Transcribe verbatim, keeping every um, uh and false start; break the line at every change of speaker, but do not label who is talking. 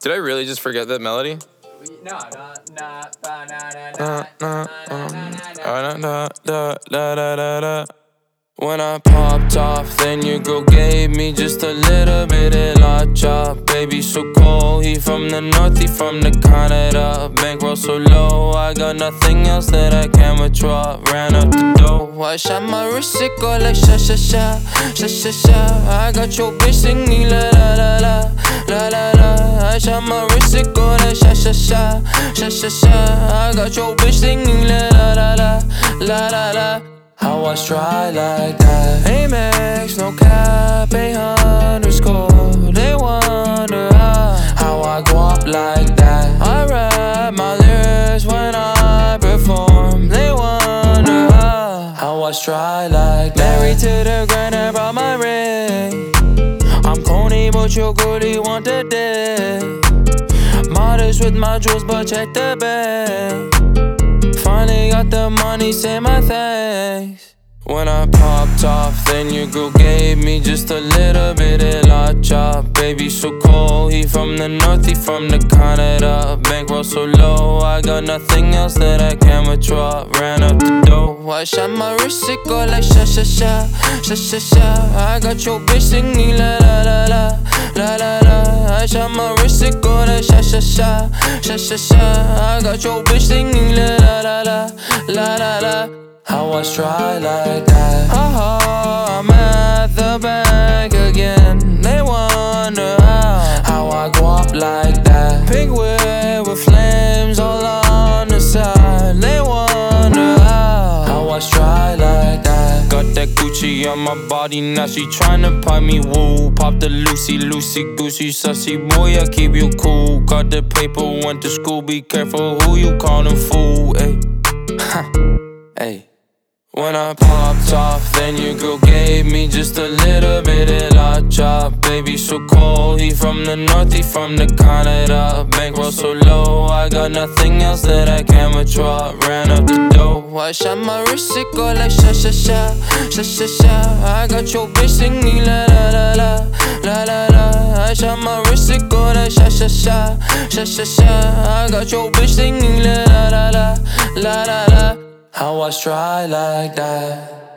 Did I really just forget that melody?
No, no, no, ba, na, na,
Uh,
na,
uh,
na,
um,
na, na, na.
uh, da, da, da, da, da. When I popped off, then your girl gave me just a little bit of la chop. Baby so cold, he from the north, he from the Canada. Bankroll so low, I got nothing else that I can withdraw. Ran up the dough, I shot my wrist, it go like sha sha sha, sha sha sha. I got your bitch singing la la la la, la la la. I shot my wrist, it go like sha sha sha, sha sha sha. I got your bitch singing la la la la, la la la. How I try like that? Amex, no cap, a underscore. They wonder how, how I go up like that. I rap my lyrics when I perform. They wonder how, how I try like that. Married to the grind, I brought my ring. I'm corny, but your girlie want the dick. Modest with my jewels, but check the bag. Finally got the money, say my thanks. When I popped off, then your girl gave me just a little bit of la chop. Baby so cold, he from the north, he from the Canada. Bankroll so low, I got nothing else that I can withdraw. Ran up the dough, I shot my wrist, it go like sha sha sha, sha sha sha. I got your bitch singing la la la la, la la la. I shot my wrist, it go like sha sha sha, sha sha sha. I got your bitch singing la la la la, la la la. How I try like that? Haha, I'm at the bank again. They wonder how, how I go up like that. Pink whip with flames all on the side. They wonder how, how I try like that. Got that Gucci on my body, now she tryna pipe me woo. Pop the Lucy, Lucy, Goosey, sussy boy, I keep you cool. Got the paper, went to school, be careful who you callin' fool, ayy. Ayy. When I popped off, then your girl gave me just a little bit of la chop. Baby so cold, he from the north, he from the Canada. Bankroll so low, I got nothing else that I can withdraw. Ran up the dough, I shot my wrist, it go like sha sha sha, sha sha sha. I got your bitch singing la la la la, la la la. I shot my wrist, it go like sha sha sha, sha sha sha. I got your bitch singing la la la la, la la la. How I try like that?